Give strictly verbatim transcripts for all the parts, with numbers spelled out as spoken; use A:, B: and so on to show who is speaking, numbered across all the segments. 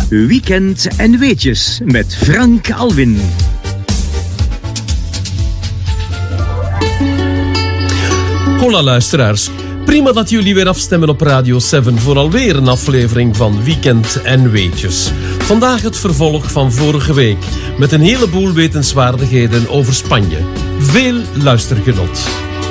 A: Weekend en Weetjes met Frank Alwin.
B: Hola luisteraars. Prima dat jullie weer afstemmen op Radio zeven voor alweer een aflevering van Weekend en Weetjes. Vandaag het vervolg van vorige week met een heleboel wetenswaardigheden over Spanje. Veel luistergenot.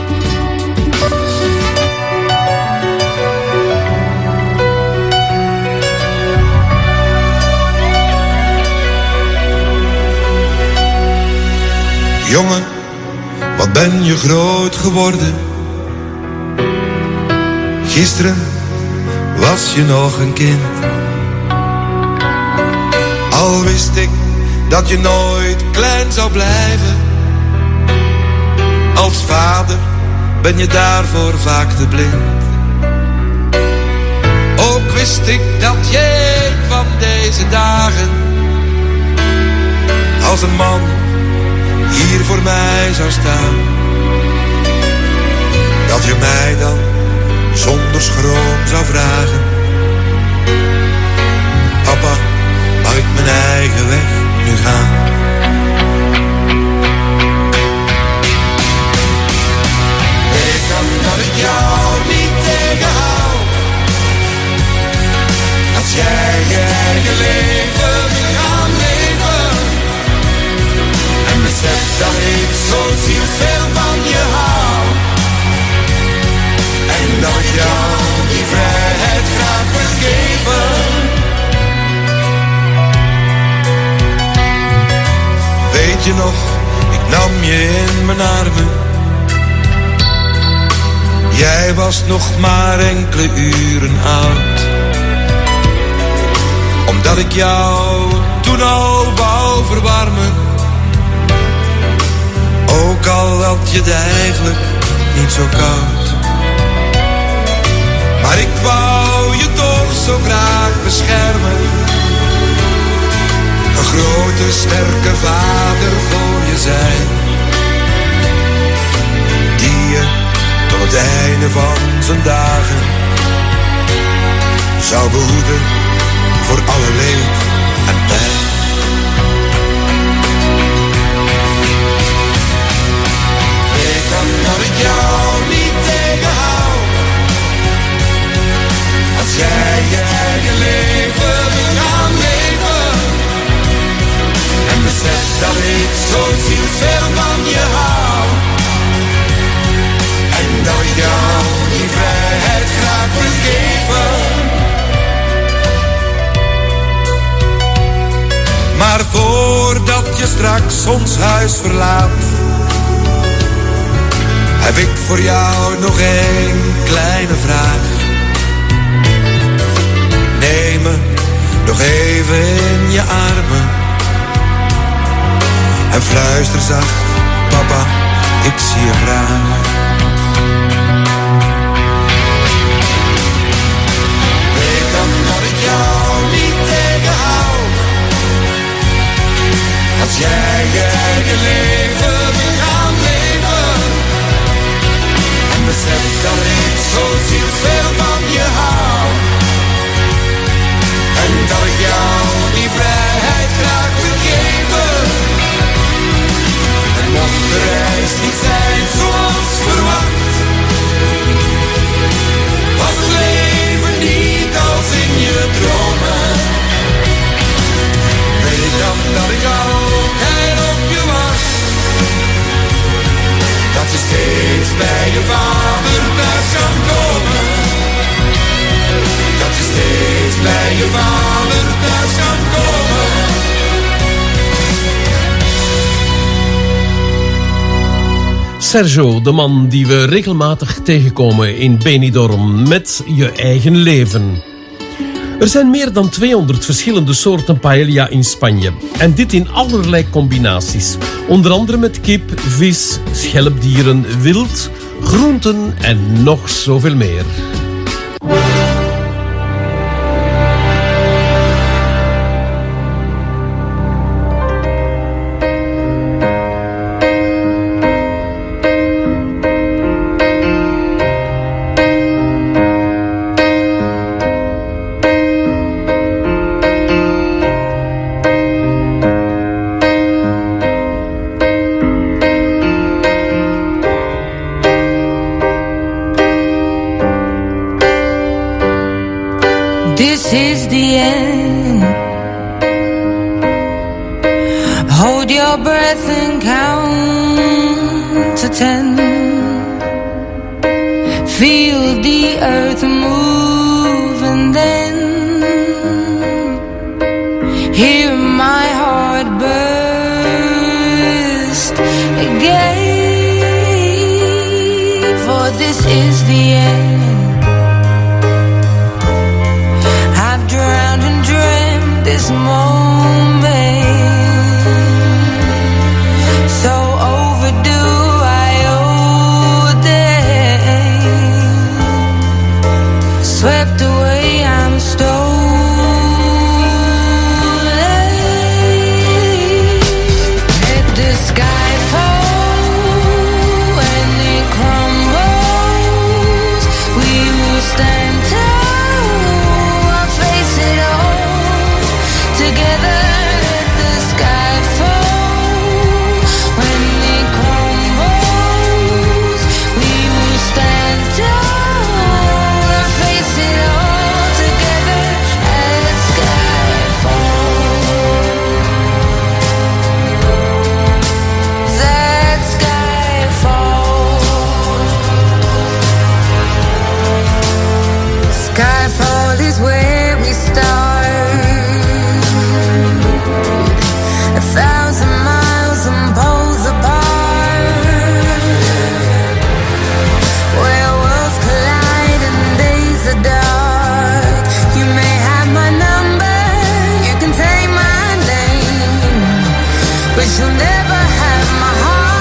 C: Jongen, wat ben je groot geworden. Gisteren was je nog een kind. Al wist ik dat je nooit klein zou blijven. Als vader ben je daarvoor vaak te blind. Ook wist ik dat je een van deze dagen als een man hier voor mij zou staan. Dat je mij dan zonder schroom zou vragen: papa, mag ik mijn eigen weg nu gaan? Ik kan dat ik jou niet tegenhoud. Als jij je eigen leven wil gaan leven en besef dat ik zo zielsveel van je hou. En dat ik jou die vrijheid graag wil geven. Weet je nog, ik nam je in mijn armen. Jij was nog maar enkele uren oud. Omdat ik jou toen al wou verwarmen. Ook al had je het eigenlijk niet zo koud. Maar ik wou je toch zo graag beschermen. Een grote sterke vader voor je zijn. Die je tot het einde van zijn dagen zou behoeden voor alle leed en pijn. Ik kan dat ik jou niet tegenhoud. Als jij je eigen leven wil gaan leven en besef dat ik zo zielsveel van je hou. En dat ik jou die vrijheid graag wil geven. Maar voordat je straks ons huis verlaat, heb ik voor jou nog één kleine vraag. Neem me nog even in je armen en fluister zacht: papa, ik zie je graag. Weet dan dat ik jou niet tegenhoud. Als jij je eigen leven wil gaan leven en besef dat ik zo zielsveel van je hou. En dat ik jou die vrijheid graag wil geven. En mocht de reis niet zijn zoals verwacht, was het leven niet als in je dromen. Weet dan dat ik altijd op je wacht. Dat je steeds bij je vader thuis kan komen. Dat je steeds bij je vader thuis kan komen.
B: Sergio, de man die we regelmatig tegenkomen in Benidorm met Je Eigen Leven. Er zijn meer dan tweehonderd verschillende soorten paella in Spanje. En dit in allerlei combinaties. Onder andere met kip, vis, schelpdieren, wild, groenten en nog zoveel meer.
D: this is the end. Hold your breath and count to ten. Feel the earth move and then hear my heart burst again. For this is the end. I've drowned and dreamt this moment, so overdue I owe them. Swept away, I'm stolen. Let the sky fall when it crumbles. We will stand tall, I'll face it all together. Let the sky fall when it crumbles. We will stand tall, I'll face it all together. Let sky fall. That sky falls. Skyfall is where we start. A thousand miles and poles apart, where worlds collide and days are dark. You may have my number, you can take my name, but you'll never have my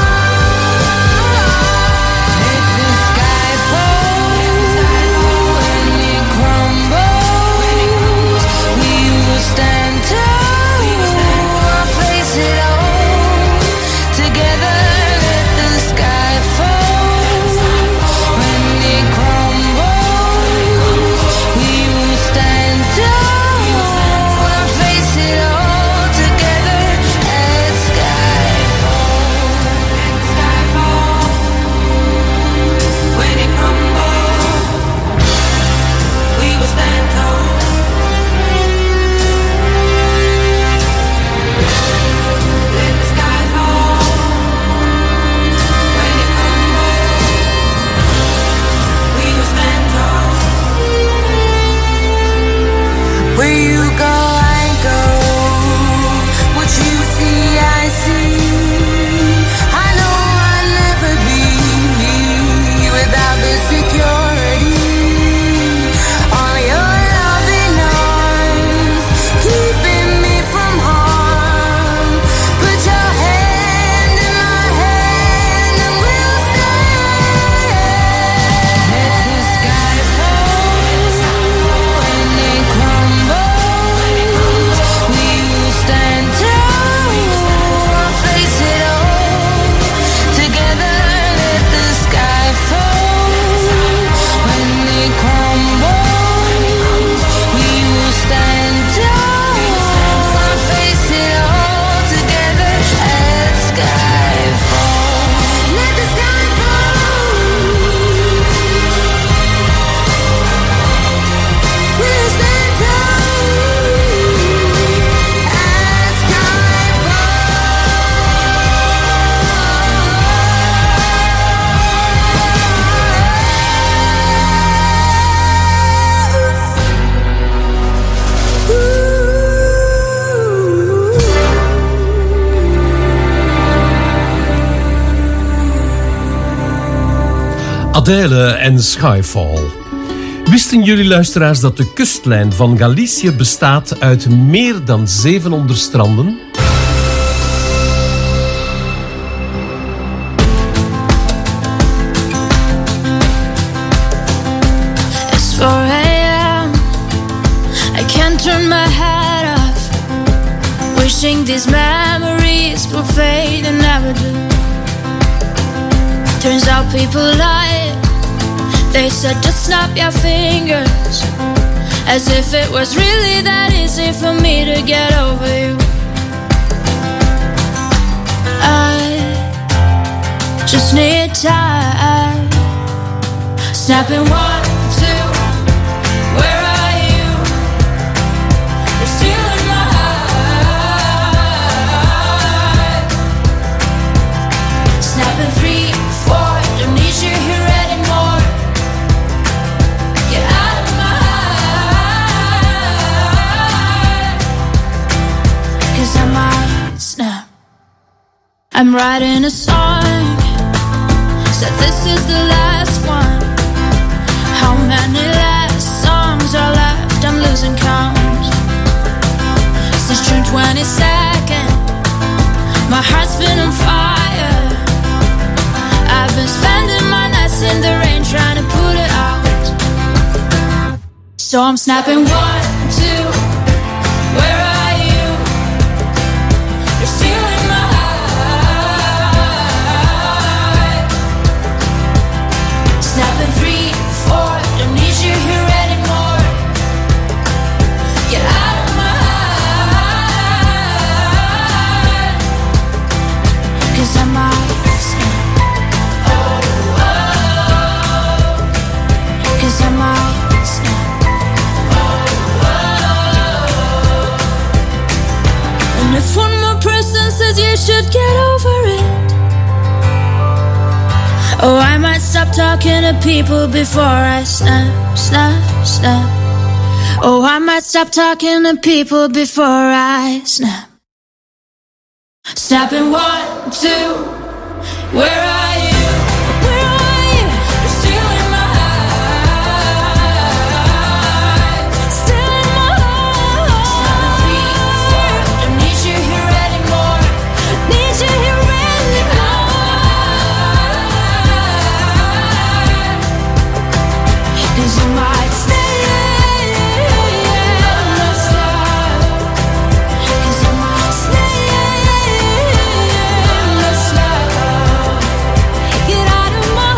D: heart. Let the sky fall when it crumbles. We will stand tall, I'll face it all together. Let the sky fall when it crumbles. We will stand tall, I'll face it all together. Let sky fall. Let sky fall when it crumbles. We will stand tall. Let the sky fall when it crumbles. We will stand tall. Where you go, I go. What you see, I see. I know I'll never be without the security. All your loving arms keeping me from harm. Put your hand in my hand and we'll stand. Let the sky fall when it crumbles. We will stand tall, I'll face it all together. Let the sky fall when it crumbles. We will stand tall, I'll face it all together. Let the sky fall. Let the sky fall. We'll stand tall. Let sky
B: Adele en Skyfall. Wisten jullie luisteraars dat de kustlijn van Galicië bestaat uit meer dan zevenhonderd stranden?
D: It's four a.m. I can't turn my head off, wishing these memories will fade and never do. Turns out people lie. They said just snap your fingers, as if it was really that easy for me to get over you. I just need time. Snapping one, two, where are you?
E: I'm writing a song, said this is the last one. How many last songs are left? I'm losing count. Since June twenty-second, my heart's been on fire. I've been spending my nights in the rain trying to put it out. So I'm snapping one, two, where are you? You're stealing my heart. Snapping three, four, don't need you here anymore. Get out of my heart. Cause I might snap. Oh, oh. Cause I might snap. And if one more person says you should get over it, oh, I might stop talking to people before I snap, snap, snap. Oh, I might stop talking to people before I snap. Snapping one, two, where are you? Where are you? You're stealing my heart. Stealing my heart. Snapping three, four, don't need you here anymore. Need you here anymore. Cause you might stay in the slide. Cause you might stay in the slide. Get out of my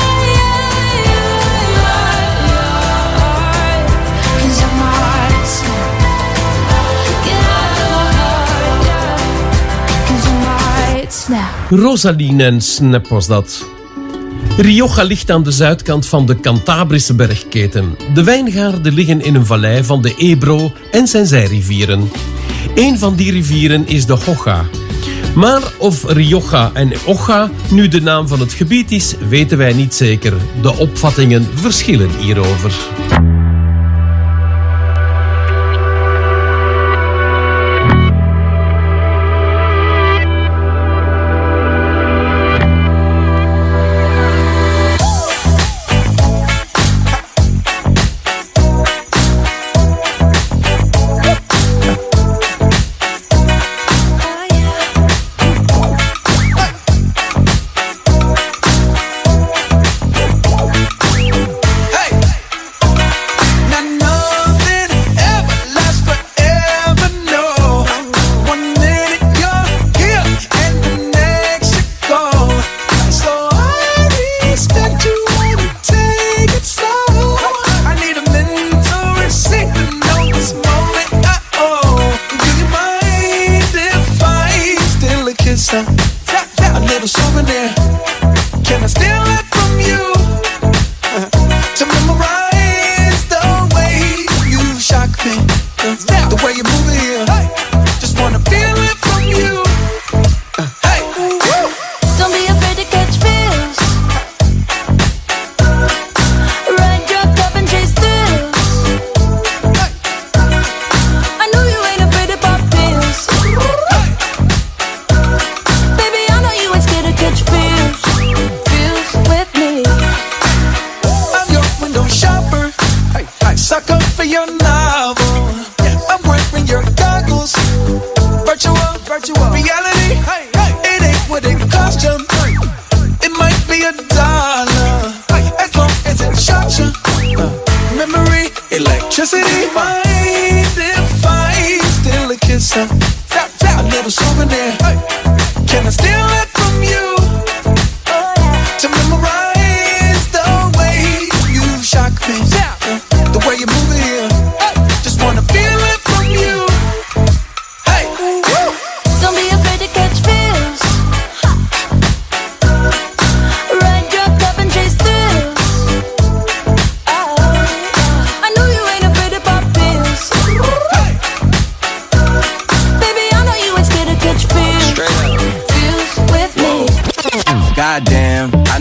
E: heart. Cause I might snap. Get out of my heart. Cause I might snap.
B: Rosaline en Snap was dat. Rioja ligt aan de zuidkant van de Cantabrische bergketen. De wijngaarden liggen in een vallei van de Ebro en zijn zijrivieren. Een van die rivieren is de Hoja. Maar of Rioja en Oja nu de naam van het gebied is, weten wij niet zeker. De opvattingen verschillen hierover.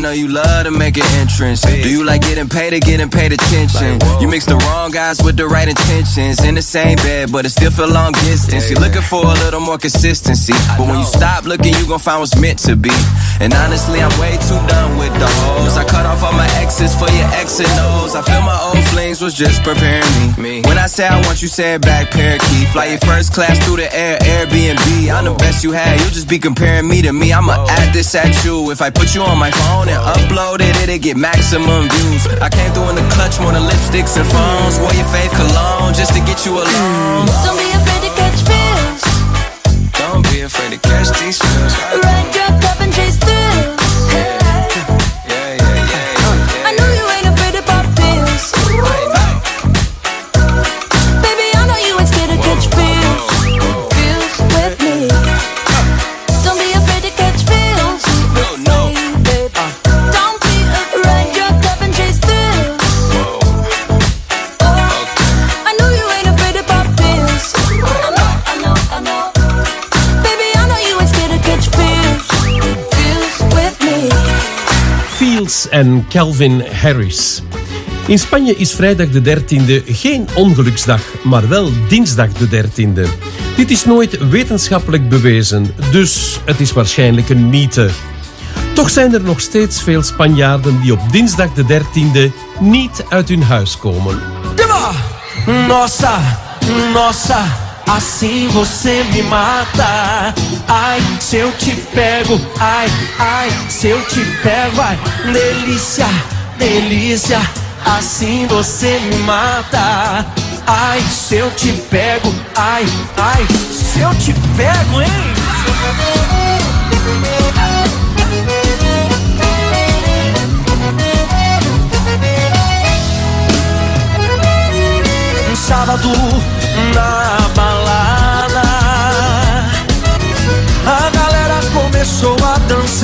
F: know you love to make an entrance. Do you like getting paid or getting paid attention? You mix the wrong guys with the right intentions. In the same bed, but it still feel long distance. You're looking for a little more consistency, but when you stop looking, you gon' find what's meant to be. And honestly, I'm way too done with the hoes. I cut off all my exes for your X and O's. I feel my old flings was just preparing me. When I say I want you, say it back, parakeet. Fly your first class through the air, Airbnb. I'm the best you had, you just be comparing me to me. I'ma add this at you. If I put you on my phone and upload it, it'll get maximum views. I came through in the clutch more than lipsticks and phones. Wore your faith cologne just to get you alone.
E: Don't be afraid to catch feels.
F: Don't be afraid to catch these feels.
E: Ride your cup and chase thrills.
F: Yeah, yeah, yeah, yeah.
E: I know you ain't afraid to pop pills. Baby, I know you ain't scared to catch feels. Feels with me. Don't be afraid to catch feels.
F: No, no.
E: Don't be afraid. Ride your cup and chase thrills. I know you ain't afraid to pop pills. I know, I know, I know. Baby, I know you ain't scared to catch feels. Feels with me.
B: Fields en Calvin Harris. In Spanje is vrijdag de dertiende geen ongeluksdag, maar wel dinsdag de dertiende. Dit is nooit wetenschappelijk bewezen, dus het is waarschijnlijk een mythe. Toch zijn er nog steeds veel Spanjaarden die op dinsdag de dertiende niet uit hun huis komen.
G: Nossa, nossa, assim você me mata. Ai, se eu te pego, ai, ai, se eu te pego, ai, delícia, delícia, assim você me mata. Ai, se eu te pego, ai, ai, se eu te pego, hein? Sábado na balada, a galera começou a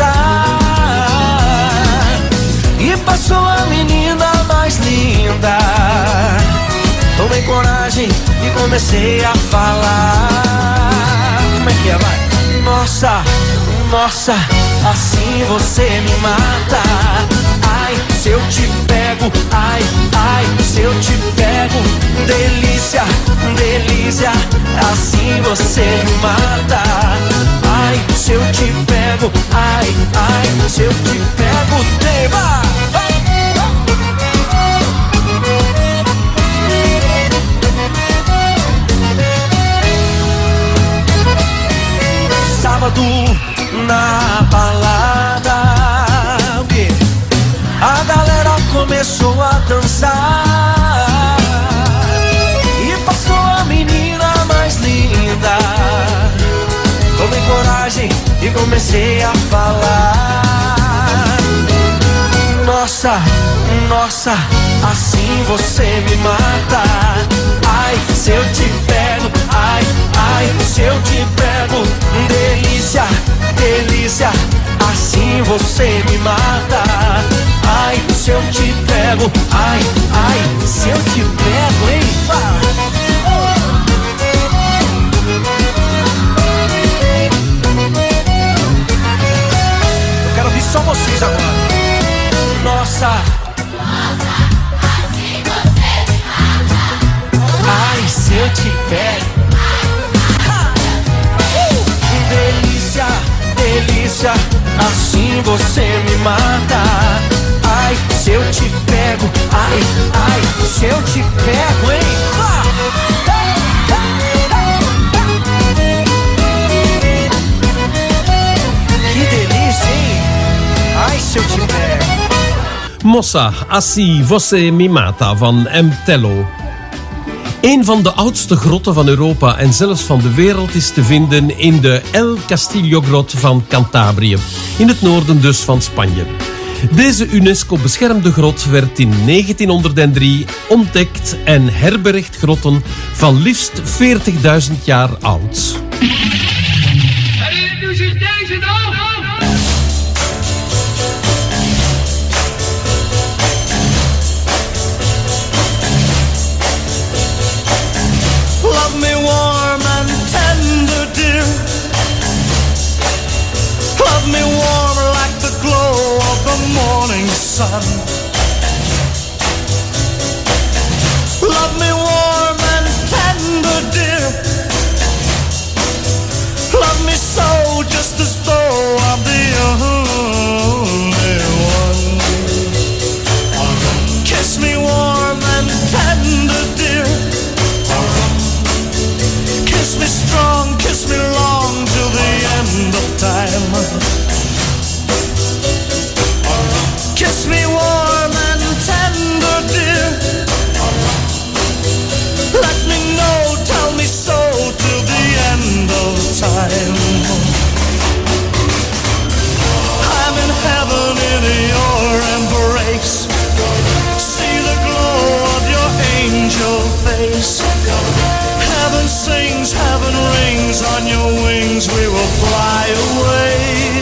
G: dançar e passou a menina mais linda. Tomei coragem e comecei a falar. Como é que é, vai? Nossa, nossa, assim você me mata. Ai, se eu te pego, ai, ai, se eu te pego, delícia, delícia, assim você me mata. Ai, se eu te pego, ai, ai, se eu te pego, tema. Sábado na balada, a galera começou a dançar e passou a menina mais linda. Tomei coragem e comecei a falar. Nossa, nossa, assim você me mata. Ai, se eu te pego, ai, ai, se eu te pego, delícia, delícia, assim você me mata. Ai, se eu te pego, ai, ai, se eu te pego, hein? Eu quero ouvir só vocês agora. Nossa,
E: Assim você me mata.
G: ai, se eu te pego. Delícia, delícia, assim você me mata. Ai, se eu te pego, ai, ai, se eu te pego, hein? Que delícia, hein? Ai, se eu te pego.
B: Mossa, Assi, Você Mi Mata van M. Tello. Een van de oudste grotten van Europa en zelfs van de wereld is te vinden in de El Castillo-grot van Cantabrië, in het noorden dus van Spanje. Deze UNESCO-beschermde grot werd in negentienhonderddrie ontdekt en herbergt grotten van liefst veertigduizend jaar oud.
H: Herinnert u zich deze nog?
C: Love me warm and tender, dear. Love me warm like the glow of the morning.
G: sun. Love me warm and tender, dear. Love me so, just as though I'm the only one. Kiss me warm and tender, dear. Kiss me strong, kiss me long, till the end of time. Kiss me warm and tender, dear. Let me know, tell me so, till the end of time. I'm in heaven in your embrace. See the glow of your angel face. Heaven sings, heaven rings, on your wings we will fly away.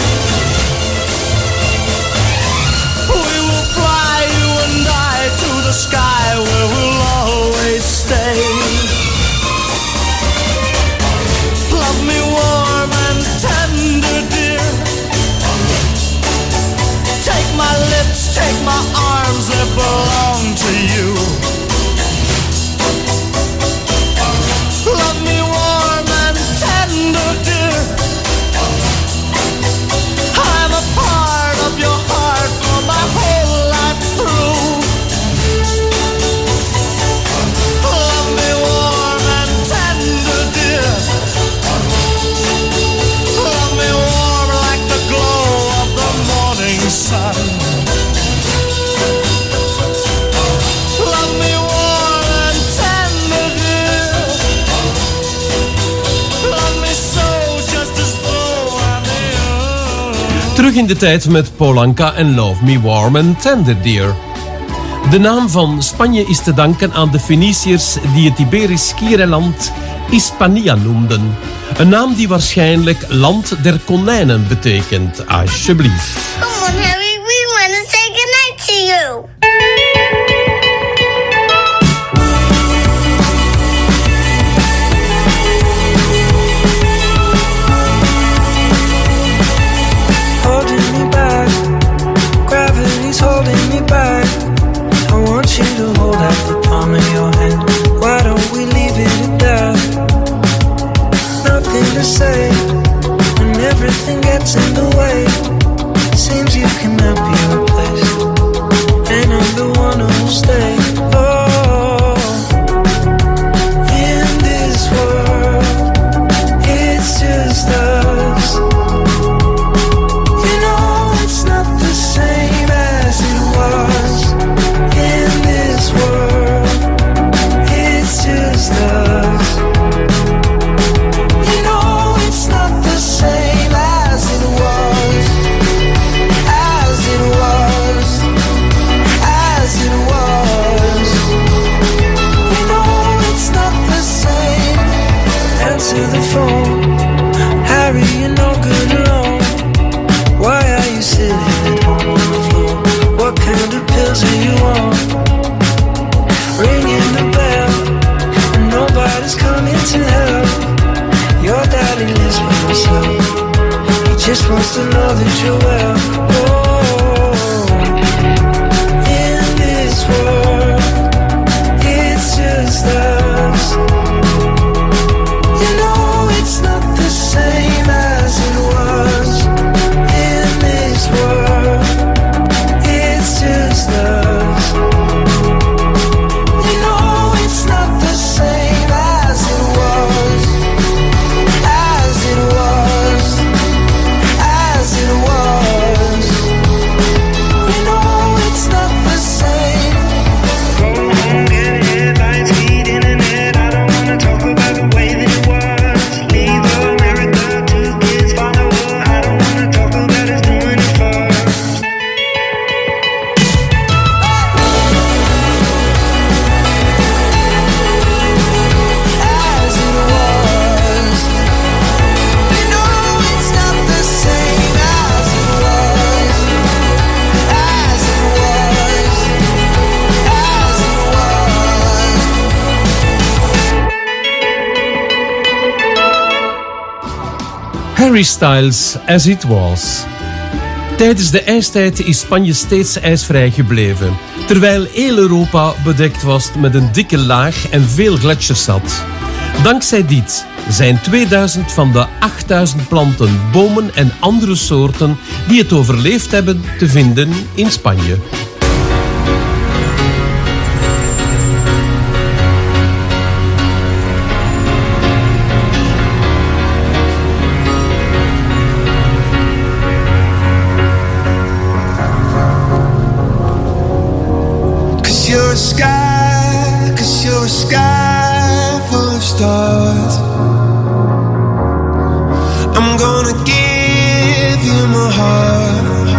G: We will fly, you and I, to the sky where we'll always stay. Love me warm and tender, dear. Take my lips, take my arms, they belong to you. Love me warm and tender, dear. I'm a part of your heart for my whole life through. Love me warm and tender, dear. Love me warm like the glow of the morning sun. Love me warm and tender, dear. Love me so, just as though I'm the
B: Terug in de tijd met Polanka en Love Me Warm and Tender, Dear. De naam van Spanje is te danken aan de Feniciërs die het Iberisch schiereiland Hispania noemden. Een naam die waarschijnlijk land der konijnen betekent. Alsjeblieft.
H: Come on, Harry, we want to say goodnight to you.
I: Holding me back, gravity's holding me back. I want you to hold out the palm of your hand. Why don't we leave it at that? Nothing to say when everything gets in the way. Seems you cannot be replaced, and I'm the one who'll stay. Oh, in this world, it's just us. You know it's not the same as it was. In this world, it's just us. You know it's not the same as it was. As it was. As it was. You know it's not the same. Answer the phone. Harry, you're no good alone. Why are you sitting at home on the floor? What kind of pills are you on? Ringing the bell, and nobody's coming to help. Your daddy lives by himself. He just wants to know that you're well. Oh, in this world, it's just us. You know it's not the same as it was. In this world, it's just us. You know it's not the same as it was. As it was. As it was. You know it's not the same. Go home, get headlines, feed internet. I don't wanna talk about the way that it was. Leave America, two kids, follow her. I don't wanna talk about us doing it first. As it was. You know it's not the same as it was. As it was. As it was.
B: Harry Styles, As It Was. Tijdens de ijstijd is Spanje steeds ijsvrij gebleven, terwijl heel Europa bedekt was met een dikke laag en veel gletsjers had. Dankzij dit zijn tweeduizend van de achtduizend planten, bomen en andere soorten die het overleefd hebben te vinden in Spanje.
I: You're a sky, cause you're a sky full of stars. I'm gonna give you my heart.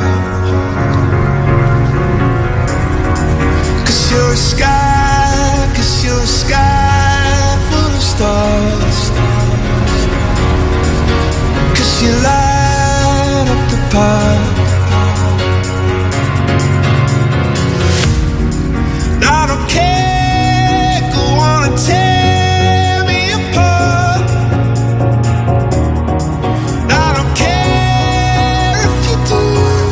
I: Cause you're a sky, cause you're a sky full of stars. Cause you light up the path. I don't care, go on and tear me apart. I don't care if you do.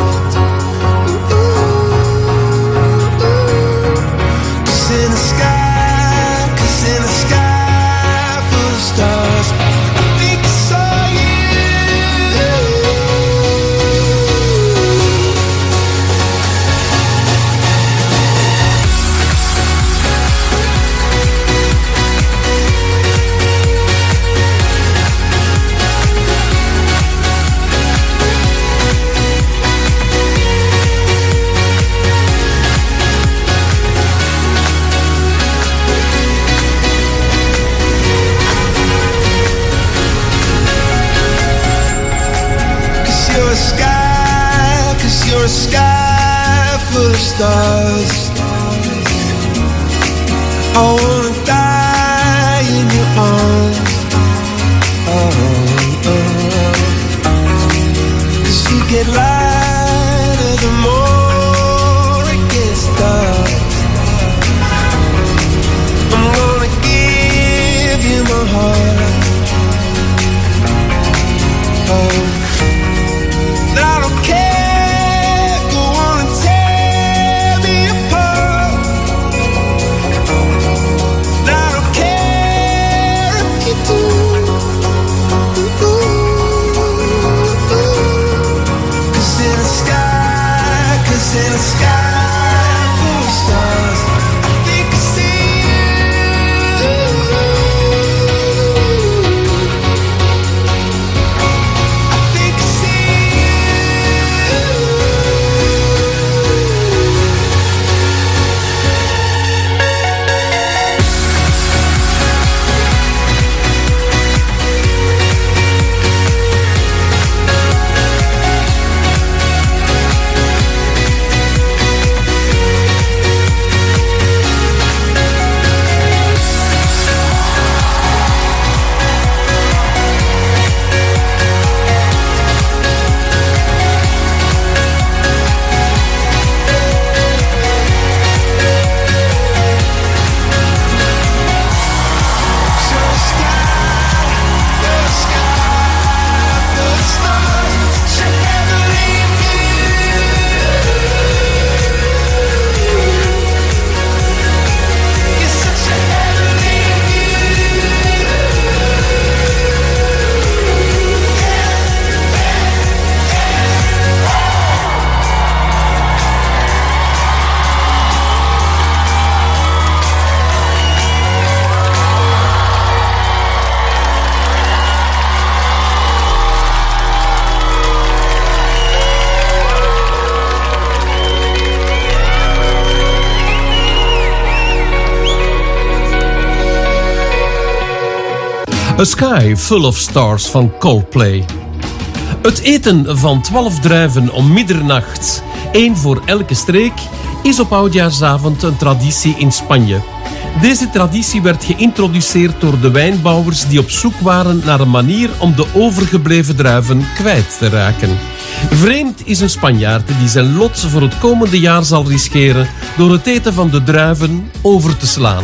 I: Cause in the sky, cause in the sky full of stars, I think I saw you. You're a sky, cause you're a sky full of stars. I wanna die in your arms. Oh, oh. Cause you get lighter the more it gets dark. I'm gonna give you my heart. Oh, I don't care, go on and tear me apart. I don't care if you do. Cause in the sky, cause in the sky full of stars, I think I see you. I think I see you.
B: A Sky Full of Stars van Coldplay. Het eten van twaalf druiven om middernacht, één voor elke streek, is op oudjaarsavond een traditie in Spanje. Deze traditie werd geïntroduceerd door de wijnbouwers die op zoek waren naar een manier om de overgebleven druiven kwijt te raken. Vreemd is een Spanjaard die zijn lot voor het komende jaar zal riskeren door het eten van de druiven over te slaan.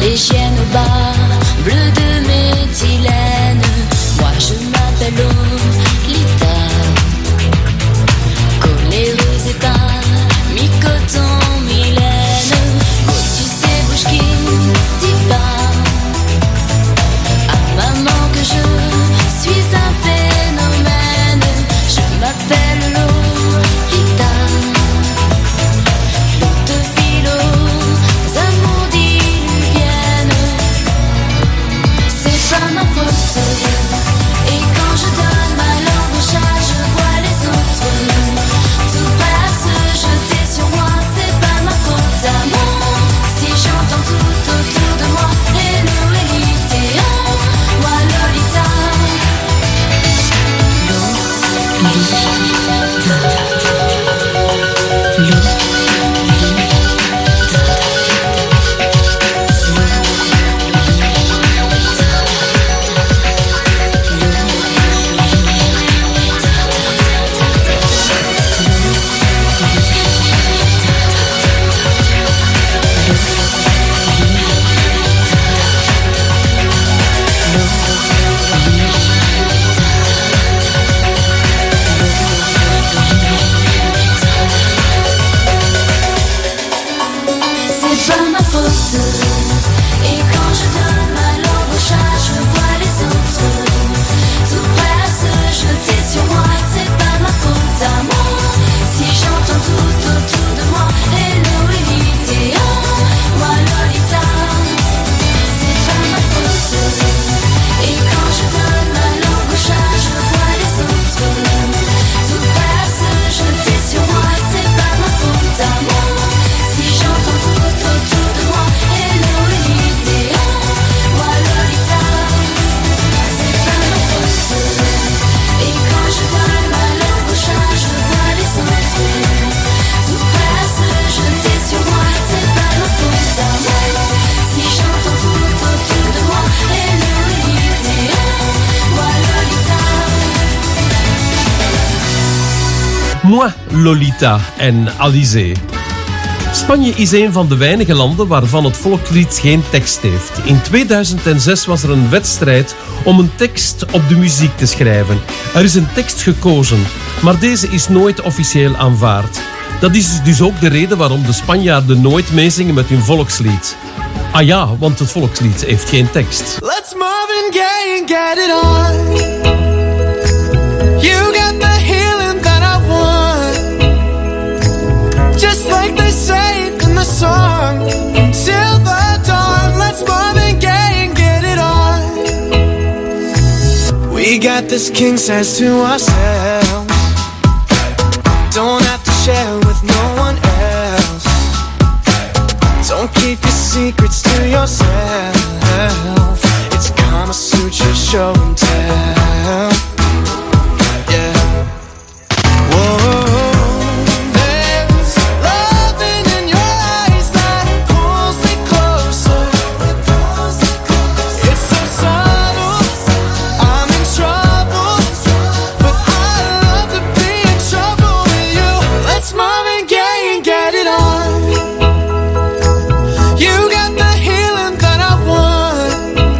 E: des chiennes au bas, bleu de méthylène. Moi je m'appelle Lolita, coléreuse et pas mi-coton, mi-laine. Oh tu sais bouge qui dit pas à maman que je suis un phénomène. Je m'appelle Lolita, l'eau de philo, amours diluviennes. C'est pas ma faute. Et quand je donne ma langue au chat, je vois les autres tout prêts à se jeter sur moi. C'est pas ma faute à moi si j'entends tout autour de moi hello Elite, moi Lolita. C'est pas ma faute. Et quand je donne ma langue au chat, je vois les autres tout prêts à se jeter sur moi. C'est pas ma faute à moi si j'entends tout autour de moi hello Elite, moi Lolita. C'est pas ma faute. Et quand je donne ma langue au chat, je vois les autres tout prêts à se jeter sur moi. C'est pas ma faute à moi si j'entends tout autour de moi hello Elite, moi Lolita. C'est pas ma faute. Et quand je donne ma langue au chat, je vois les autres tout prêts à se jeter sur moi. C'est pas ma faute à moi si j'entends tout autour de moi hello Elite, moi Lolita.
B: Moi, Lolita en Alizé. Spanje is een van de weinige landen waarvan het volkslied geen tekst heeft. In tweeduizend zes was er een wedstrijd om een tekst op de muziek te schrijven. Er is een tekst gekozen, maar deze is nooit officieel aanvaard. Dat is dus ook de reden waarom de Spanjaarden nooit meezingen met hun volkslied. Ah ja, want het volkslied heeft geen tekst.
C: Let's Marvin Gaye and get it on. You got the healing that I want. Just like they say in the song. Till the dawn, let's Marvin Gaye and get it on. We got this king size to ourselves. Don't have to share with no one else. Don't keep your secrets to yourself. It's Kama Sutra show and tell. Yeah. Whoa. There's loving in your eyes that pulls me closer. It's so subtle, I'm in trouble, but I love to be in trouble with you. Let's Marvin Gaye and get it on. You got the healing that I want.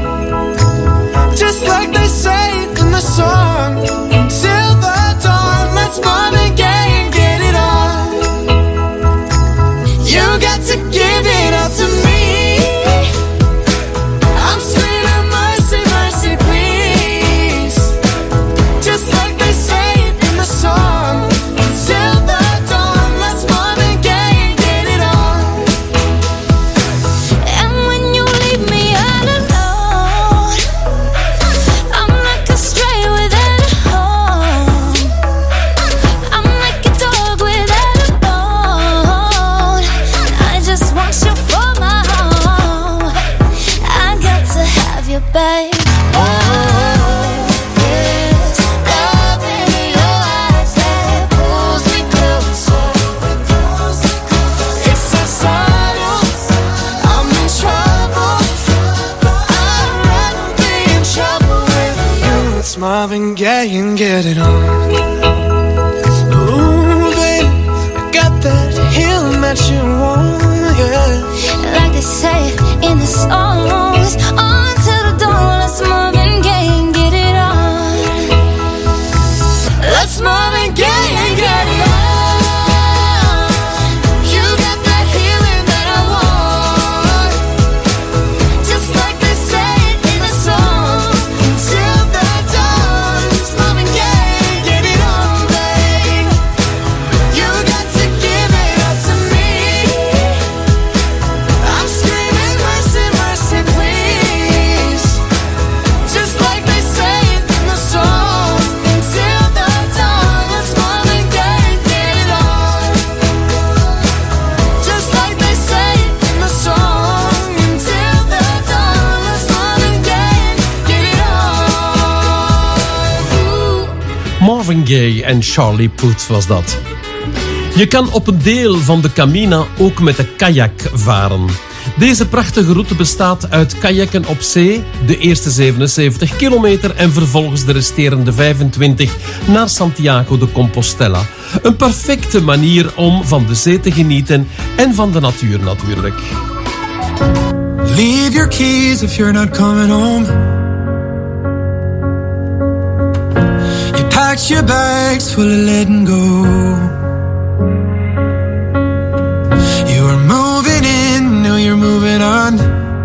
C: Just like they say in the song. Till the dawn, let's Marvin Gaye and get it on. You got to give it up to me. I'm screaming mercy, mercy, please. Just like they say in the song. Till the dawn, let's Marvin Gaye and get it on.
E: And when you leave me all alone, I'm like a stray without a home. I'm like a dog without a bone. I just want you for my home. I got to have you, babe. Oh, there's love in your eyes that pulls me closer.
C: It's so subtle, I'm in trouble, but I'd rather be in trouble with you. It's Marvin Gaye and get it on. Ooh, babe, I got that healing that you want, yeah.
E: Like they say in the song.
B: Gaye en Charlie Puth was dat. Je kan op een deel van de Camina ook met de kajak varen. Deze prachtige route bestaat uit kajakken op zee, de eerste zevenenzeventig kilometer en vervolgens de resterende vijfentwintig naar Santiago de Compostela. Een perfecte manier om van de zee te genieten en van de natuur natuurlijk.
I: Leave your keys if you're not coming home. You packed your bags full of letting go. You were moving in, now you're moving on.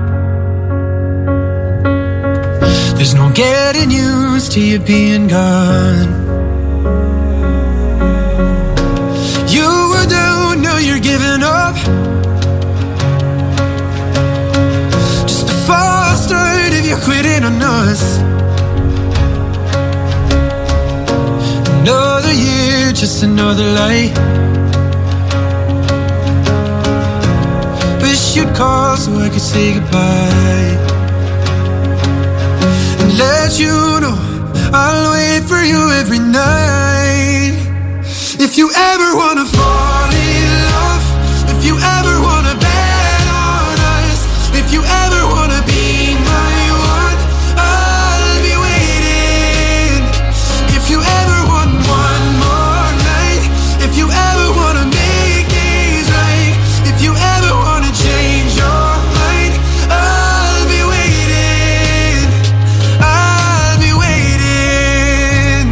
I: There's no getting used to you being gone. You were down, now you're giving up. Just a false start if you're quitting on us. Another year, just another lie. Wish you'd call so I could say goodbye and let you know I'll wait for you every night. If you ever wanna fall in love, if you ever wanna bet on us, if you ever wanna be my one, I'll be waiting. If you ever want one more night, if you ever wanna make things right, if you ever wanna change your mind, I'll be waiting. I'll be waiting.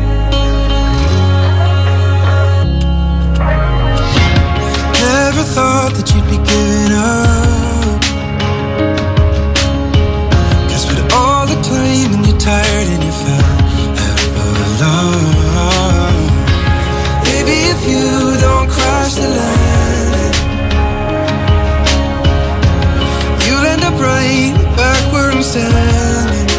I: Never thought that you'd be giving up, 'cause with all the time and you're tired and you fell out of love. Baby, if you don't cross the line, you'll end up right back where I'm standing.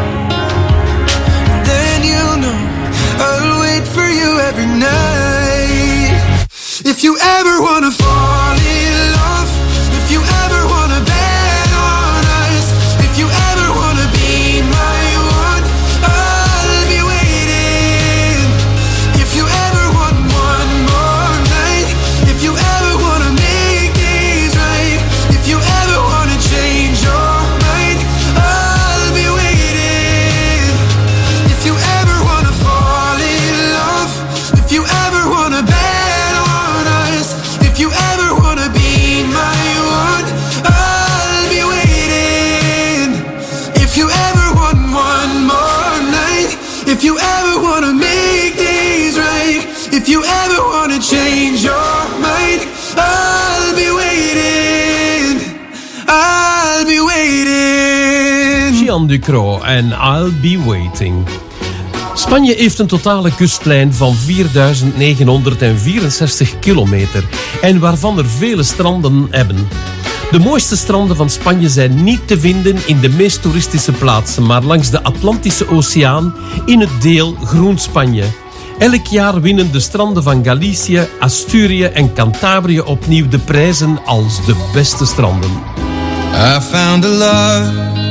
I: And then you'll know I'll wait for you every night. If you ever wanna fall in love, if you ever wanna bet on us, if you ever wanna be my one, I'll be waiting. If you ever want one more night, if you ever wanna make things right, if you ever wanna change your mind, I'll be waiting. If you ever wanna fall in love, if you ever wanna bet on us, if you ever wanna be my one, I'll be waiting. If you ever want one more night, if you ever wanna make things right, if you ever wanna change your mind, I'll be waiting. I'll be waiting.
B: Gian Ducrot en I'll Be Waiting. Spanje heeft een totale kustlijn van vierduizend negenhonderdvierenzestig kilometer en waarvan er vele stranden hebben. De mooiste stranden van Spanje zijn niet te vinden in de meest toeristische plaatsen, maar langs de Atlantische Oceaan in het deel Groen Spanje. Elk jaar winnen de stranden van Galicië, Asturië en Cantabrië opnieuw de prijzen als de beste stranden.
I: I found a love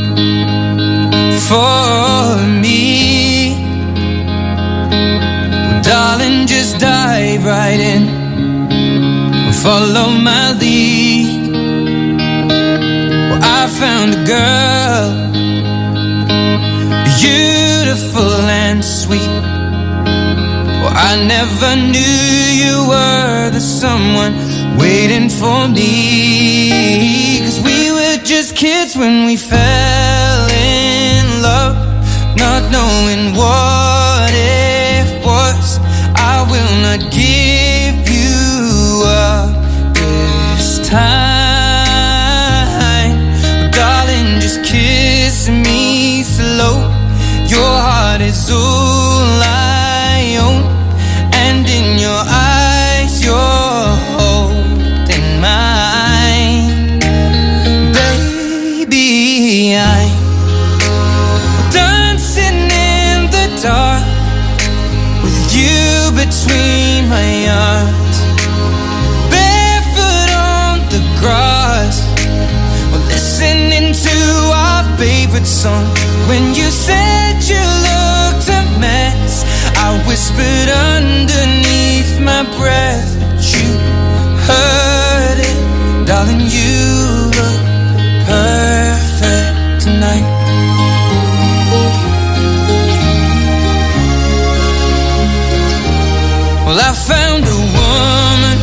I: for me. Darling, just dive right in, follow my lead. Well, I found a girl, beautiful and sweet. Well, I never knew you were the someone waiting for me. 'Cause we were just kids when we fell in love, not knowing what it was. I will not give you up this time, darling, just kiss me slow. Your heart is all I own, and in your eyes you're holding mine. Baby, I'm dancing in the dark with you between my arms, barefoot on the grass, we're listening to our favorite song. When you said you looked a mess, I whispered
J: whispered underneath my breath, but you heard it. Darling, you look perfect tonight. Well, I found a woman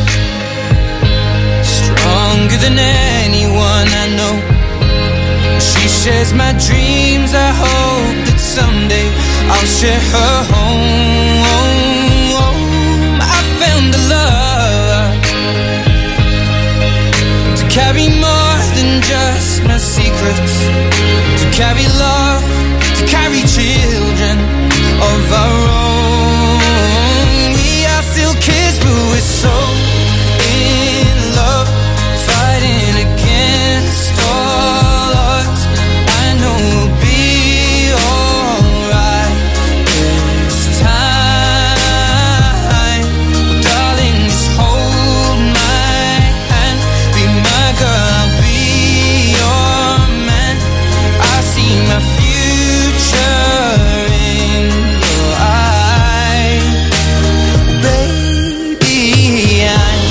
J: stronger than anyone I know. She shares my dreams. I hope that someday I'll share her home. I found a love to carry more than just my secrets, to carry love, to carry children of our own. We are still kids, but we're so in love, fighting against all odds. I know we'll be alright this time. Oh, darling, just hold my hand, be my girl, I'll be your man. I see my future in your eyes. Baby, I'm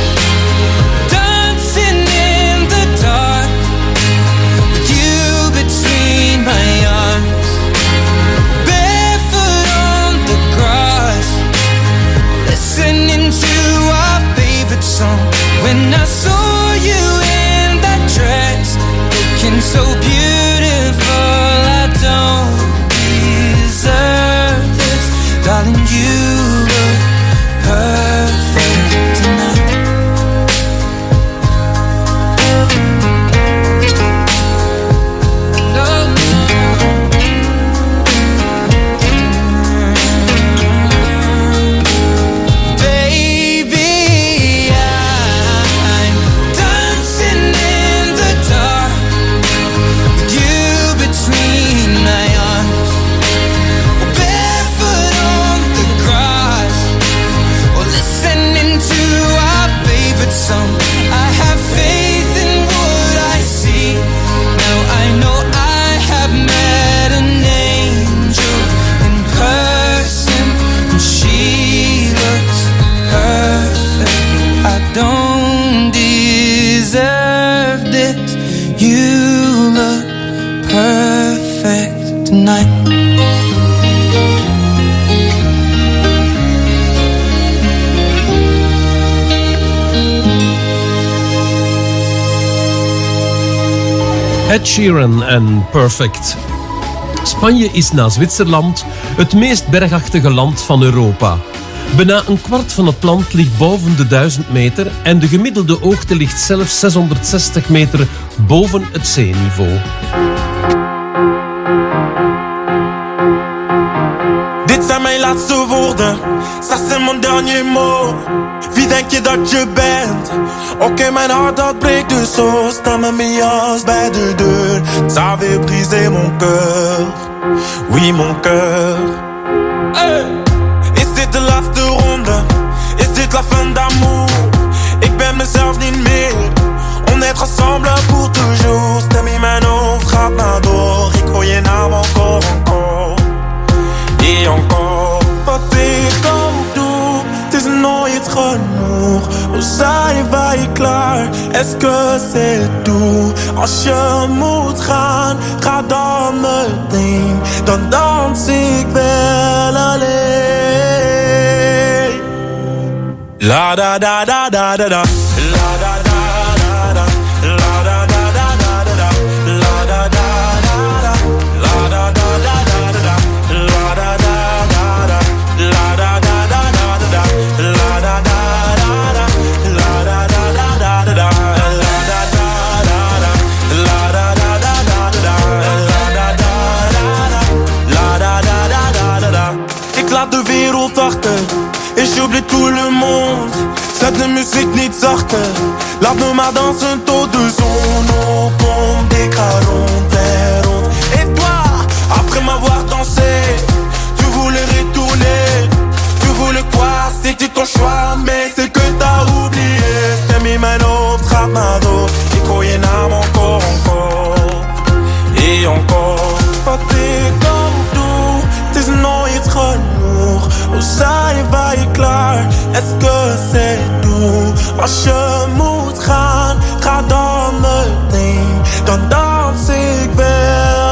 J: dancing in the dark with you between my arms, barefoot on the grass, listening to our favorite song. When I saw you in that dress, looking so beautiful, I don't deserve this. Darling, you look perfect tonight. No, no. Baby, I'm dancing in the dark with you between my arms, barefoot on the grass, or listening to our favorite song. I have faith in what I see. Now I know I have met an angel in person, and she looks perfect. I don't deserve this. You look perfect tonight.
B: Ed Sheeran en Perfect. Spanje is na Zwitserland het meest bergachtige land van Europa. Bijna een kwart van het land ligt boven de duizend meter en de gemiddelde hoogte ligt zelfs zeshonderdzestig meter boven het zeeniveau.
K: Dit zijn mijn laatste woorden, ça c'est mon dernier mot. Wie denk je dat je bent? Oké, okay, mijn hart dat breekt dus zo. Sta met mijn jas bij de deur. Ça avait brisé mon cœur, oui mon cœur. Hey. Is dit de laatste ronde? Is dit la fin d'amour? Ik ben mezelf niet meer. On est ensemble pour toujours. Stem in mijn hoofd gaat maar door. Ik hoor je naam encore, encore. Et encore, wat ik ook doe, het is nooit genoeg. Hoe zijn wij klaar? Est-ce que c'est tout? Als je moet gaan, ga dan meteen. Dan dans ik wel alleen. La da da da da da da. La da da da da. La da da da da da. La da da da da. La da da da da da. La da da da da. La da da da da da. La da da da da. La da da da da da. La da da da da. La da da da da da. La da da da da. La da da da da da. Ik laat de wereld achter. Et j'oublie tout le monde. Zet de muziek niet zachter. Laat me maar dansen tot de zon opkomt. Ik ga rond en rond. Et toi, après m'avoir dansé, tu voulais retourner. Tu voulais quoi? C'était ton choix, mais c'est que t'as oublié. Stem in mijn hoofd gaat maar door. Ik hoor je naam encore, encore. Et encore. Wat ik ook doe, het is nooit genoeg. Hoe zou dan dans ik wel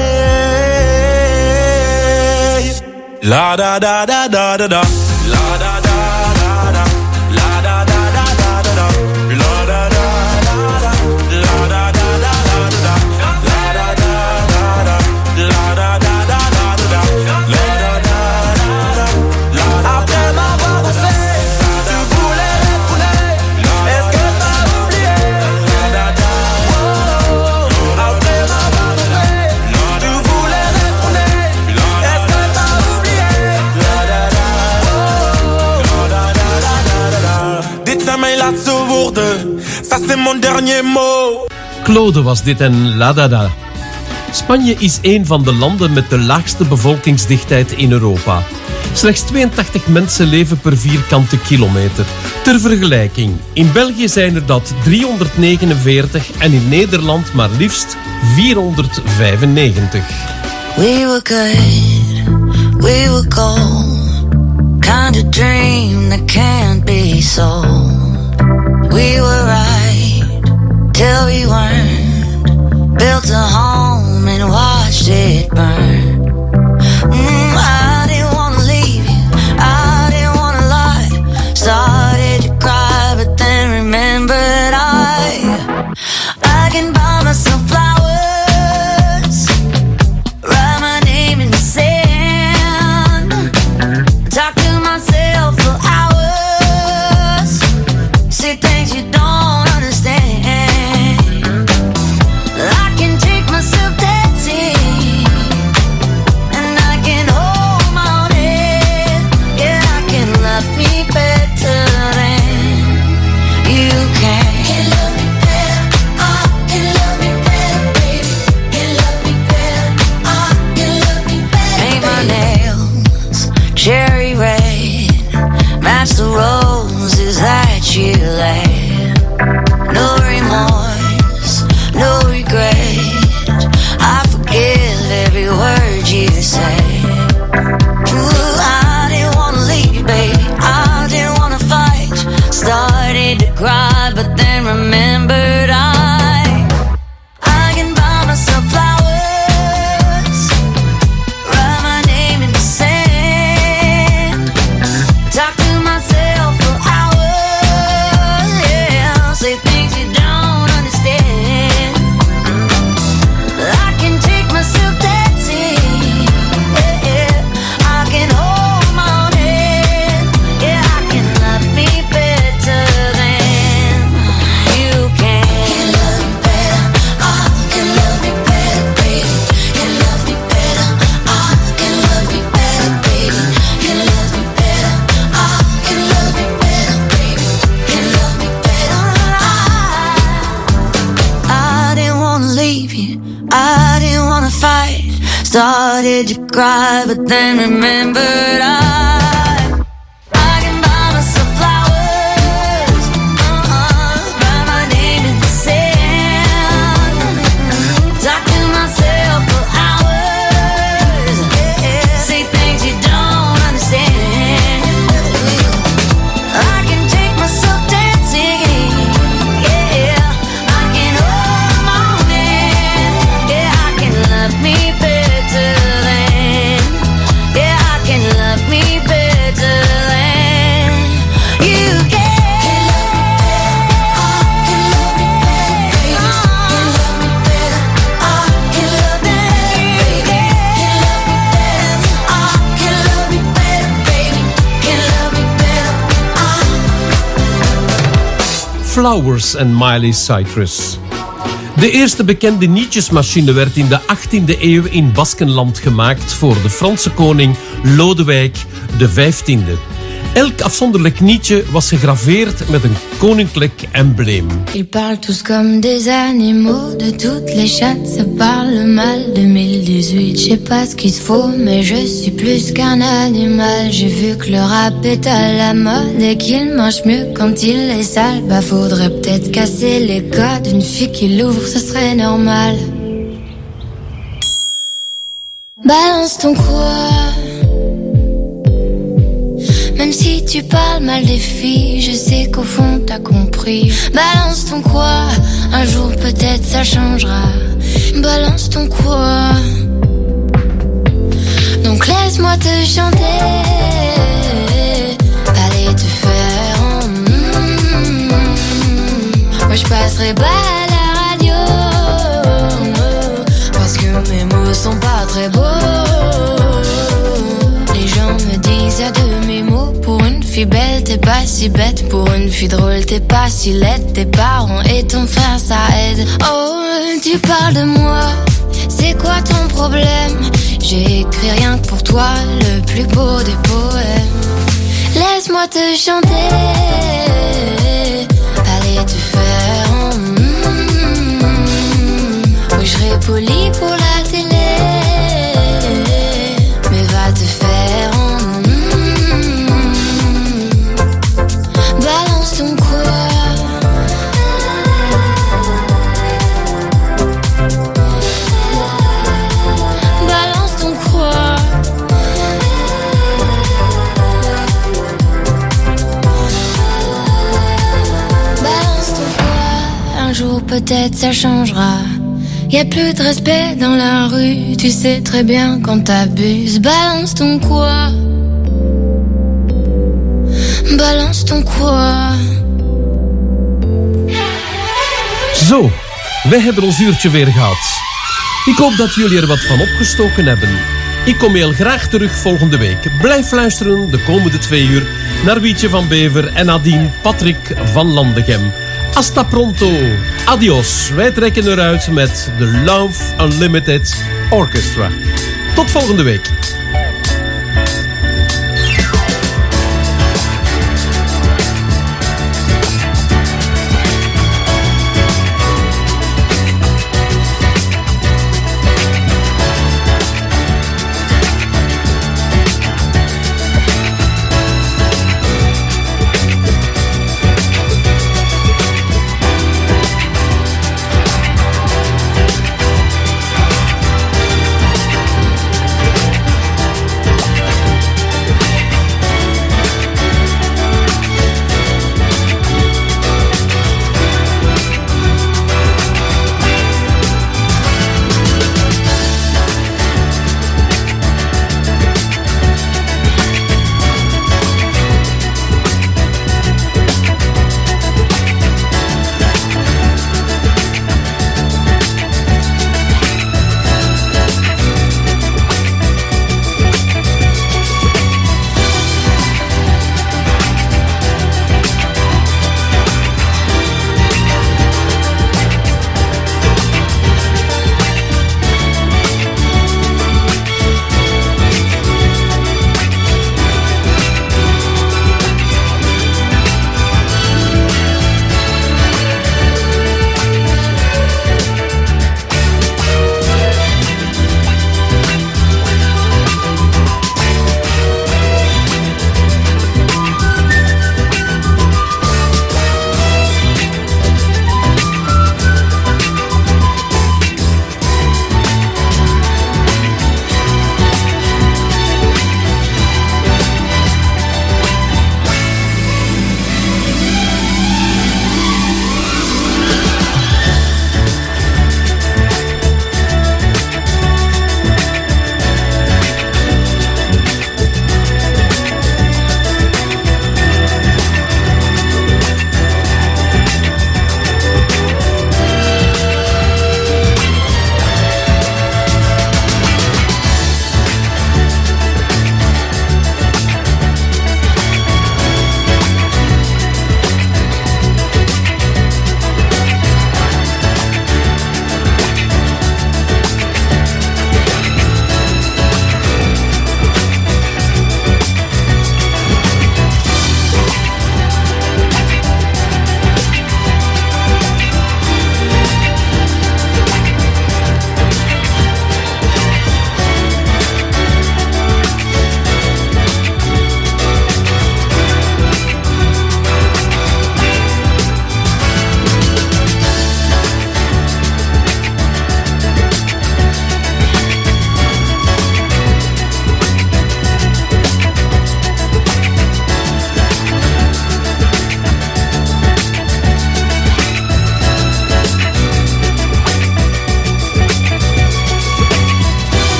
K: alleen. La da da da da da da. La da da da da. La da da da da da da. La da da da da. La da da da da da. La da da da da. La da da da da da. La da da da da. Après m'avoir dansé, tu voulais retourner. Est-ce que t'as oublié? Après m'avoir dansé, tu voulais retourner. Est-ce que t'as oublié? Dit zijn mijn laatste woorden, ça c'est mon dernier mot.
B: Claude was dit en La Dada. Spanje is een van de landen met de laagste bevolkingsdichtheid in Europa. Slechts tweeëntachtig mensen leven per vierkante kilometer. Ter vergelijking, in België zijn er dat driehonderdnegenenveertig en in Nederland maar liefst vierhonderdvijfennegentig.
D: We were good, we were gold, kind of dream that can't be sold. We were right till we weren't, built a home and watched it burn. Mm, I didn't wanna leave you, I didn't wanna lie. Started to cry but then remembered I I can buy myself flowers, write my name in the sand, talk to myself for hours, say things you don't understand. I can take myself dancing, and I can hold my own head. Yeah, I can love me better than you can. Can love me better, I can love me better, baby. Can love me better, I can love me better. Paint my nails cherry red, match the roses that you laid. No remorse, no regret, I forgive every word you say. Ooh, I didn't wanna leave you, baby, I didn't wanna fight. Started to cry, but then remembered I I can buy myself flowers, write my name in the sand, talk to myself for hours, yeah, say things you don't understand. I can take myself dancing, yeah, yeah. I can hold my own head, yeah, I can love me better than you can. Can love me better, I can love me better, baby. Can love me better, I can love me better, baby. Can love me better, I can love me better, baby. Can love me better, I I didn't wanna leave you, I didn't wanna fight. Started to cry, but then remembered I I can buy myself flowers, uh-uh, write my name in the sand, talk to myself for hours, yeah, say things you don't understand. I can take myself dancing, yeah, I can hold my own hand, yeah, I can love me better than, yeah, I can love me better than you can. Can love me better, I can love me better, I can love me better, baby. Can love me better, I
B: Flowers en Miley Cyrus. De eerste bekende nietjesmachine werd in de achttiende eeuw in Baskenland gemaakt voor de Franse koning Lodewijk de vijftiende. Elk afzonderlijk nietje was gegraveerd met een koninklijk embleem.
E: Ils parlent tous comme des animaux, de toutes les chattes, ça parle mal. deux mille dix-huit, je sais pas ce qu'il te faut, mais je suis plus qu'un animal. J'ai vu que le rap est à la mode et qu'il mange mieux quand il est sale. Bah faudrait peut-être casser les codes, une fille qui l'ouvre, ce serait normal. Balance ton quoi, Même si tu parles mal des filles, je sais qu'au fond t'as compris. Balance ton quoi, un jour peut-être ça changera. Balance ton quoi. Donc laisse-moi te chanter, aller te faire en mm. Moi je passerai pas à la radio, parce que mes mots sont pas très beaux. Les gens me disent à de mes mots. Pour une fille belle t'es pas si bête, pour une fille drôle t'es pas si laide. Tes parents et ton frère ça aide. Oh tu parles de moi, c'est quoi ton problème? J'ai écrit rien que pour toi, le plus beau des poèmes. Laisse-moi te chanter, aller te faire en mm. Oui je serai poli pour la télé, mais va te faire en mm. Balance ton quoi. Peut-être ça changera. Y'a plus de respect dans la rue. Tu sais très bien quand t'abuses. Balance ton quoi. Balance ton quoi.
B: Zo, wij hebben ons uurtje weer gehad. Ik hoop dat jullie er wat van opgestoken hebben. Ik kom heel graag terug volgende week. Blijf luisteren de komende twee uur naar Wietje van Bever en nadien Patrick van Landegem. Hasta pronto. Adios. Wij trekken eruit met de Love Unlimited Orchestra. Tot volgende week.